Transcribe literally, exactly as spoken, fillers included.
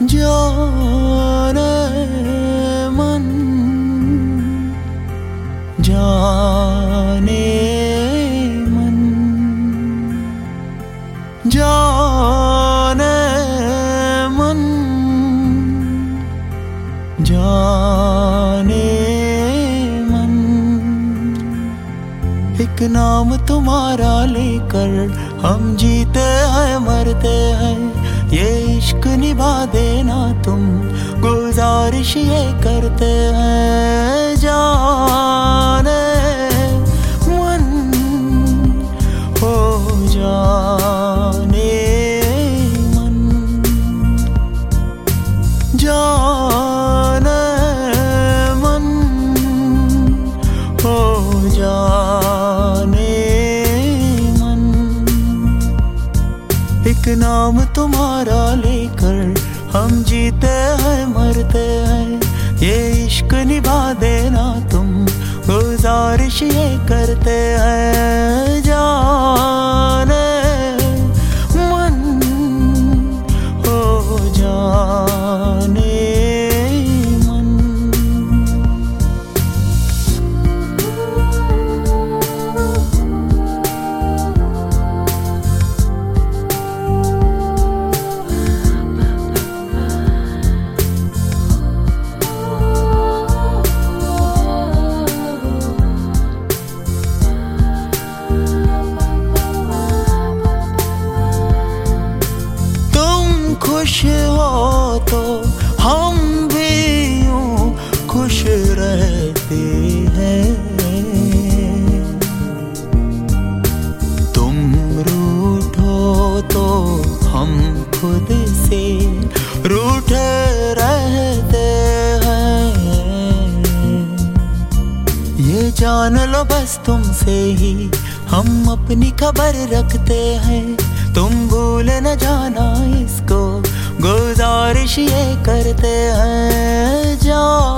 जाने मन जाने मन जाने मन जाने मन। एक नाम तुम्हारा लेकर हम जीते हैं मरते हैं, ये इश्क निभा देना तुम गुजारिश ये करते हैं। जाने मन हो जाने मन जाने मन हो जाने मन। एक नाम तुम्हारा लेकर हम जीते हैं मरते हैं, ये इश्क निभा देना तुम गुजारिश ये करते हैं। जाने मन हो जाने मन। खुश हो तो हम भी यूं खुश रहते हैं, तुम रूठो तो हम खुद से रूठे रहते हैं। ये जान लो बस तुमसे ही हम अपनी खबर रखते हैं, तुम भूल न जाना इसको गुजारिश ये करते हैं। जा